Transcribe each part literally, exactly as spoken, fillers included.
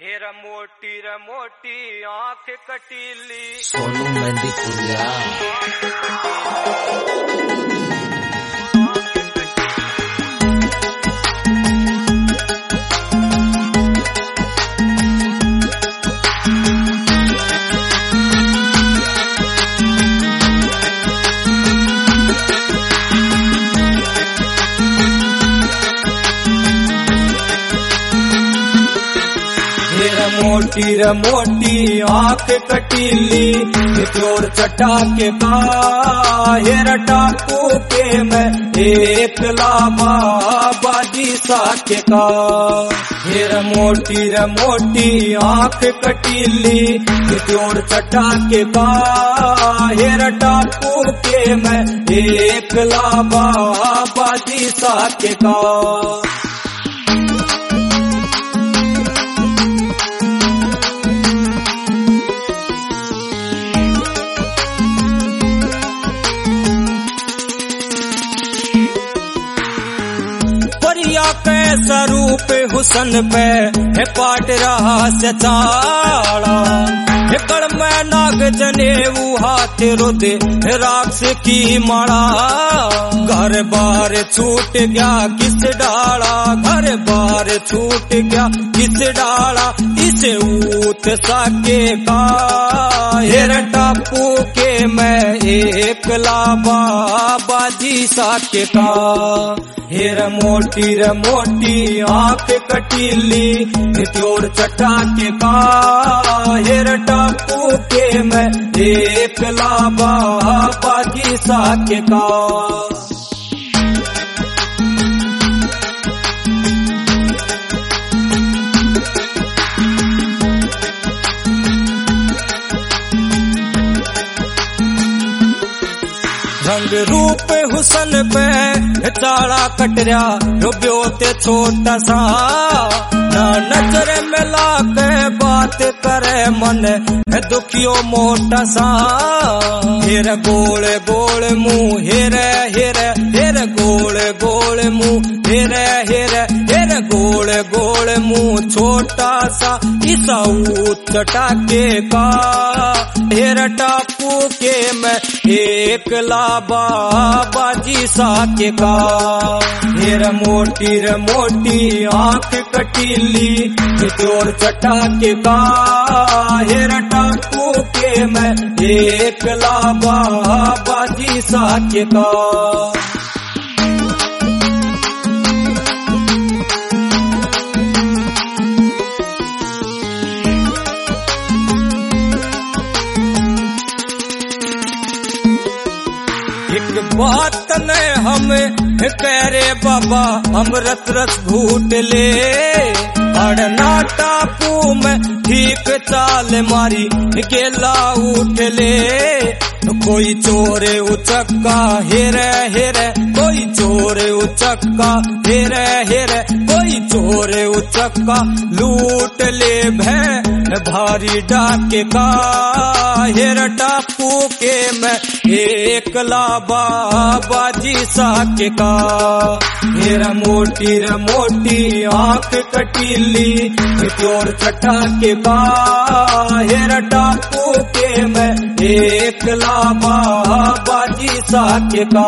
हेरा मोटी रे मोटी आंख कटीली सोनू मेहंदी पुरिया मोटी रे मोटी आंख कटीली चोर चटा के का हेरा टापू के मैं एक लाभा बाजी साके का हेरा मोटी रे मोटी आंख कटीली चोर चटा के का हेरा टापू के मैं एक लाभा बाजी साके का के स्वरूप हुसन पे है पाट रहा से चाड़ा कड़ में नाग जनेऊ हाथ रुद राक्ष की माड़ा घर बार छूट गया किस डाला घर बार छूट गया किस डाला इसे ऊत साके का हेर टापू के मैं एक लाभा बाजी साके का हेर मोटी रे मोटी आंख कटीली चोर चटा के का हेर टापू के मैं एक लाभा बाजी साके का रंग रूप हुसन पे चाड़ा कटरिया डुब्यो ते छोटा सा ना नजर मिला के बात करे मन है दुखियो मोटा सा हेर गोल गोल मुंह हेर हेर हेर गोल गोल मुंह हेर हेर हेर गोल गोल मुंह छोटा सा ईसा चटा के का हेर टापू के मैं एक लाभा बाजी साके का हेर मोटी रे मोटी आंख कटीली चोर चटा के का हेर टापू के मैं एक लाभा बाजी साके का बात ने हमें कह रे बाबा अमृत रस घूट ले अड़ना टापू में ठीक चाल मारी गेला उठ ले कोई चोरे उचक्का हेरे हेरे कोई चोरे उचक्का हेरे हेरे कोई चोरे उचक्का लूट ले भै भारी डाके का हेर टापू के मैं एक लाभा बाजी साके का हेरा मोटी रे मोटी आंख कटीली चोर चटा के का हेर टापू के मैं एक लाभा बाजी साके का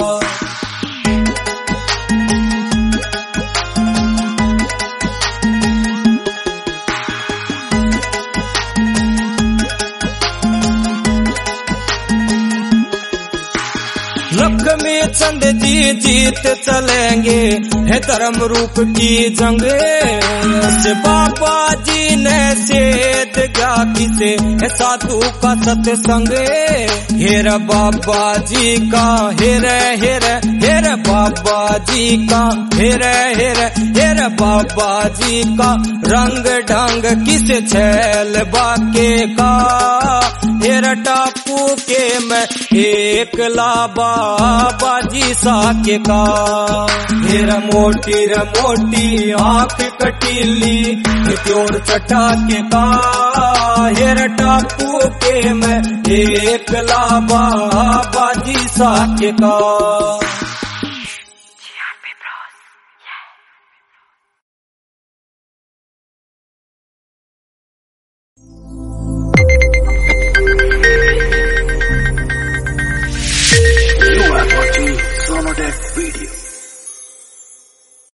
लक्ष्मी चंद जी जीत चलेंगे है धर्म रूप की जंग से बाबा जी ने सेध गया किसे है साधु का सत्संग हेर बाबा जी का हेर हेर हेर बाबा जी का हेर हेर हेर बाबा जी का रंग ढंग किसे छैल बाके का हेर टापू के मैं एक लाभा बाजी साके का हेर मोटी रे मोटी आंख कटीली चोर चटा के का हेर टापू के मैं एक लाभा बाजी साके का। Dev Video.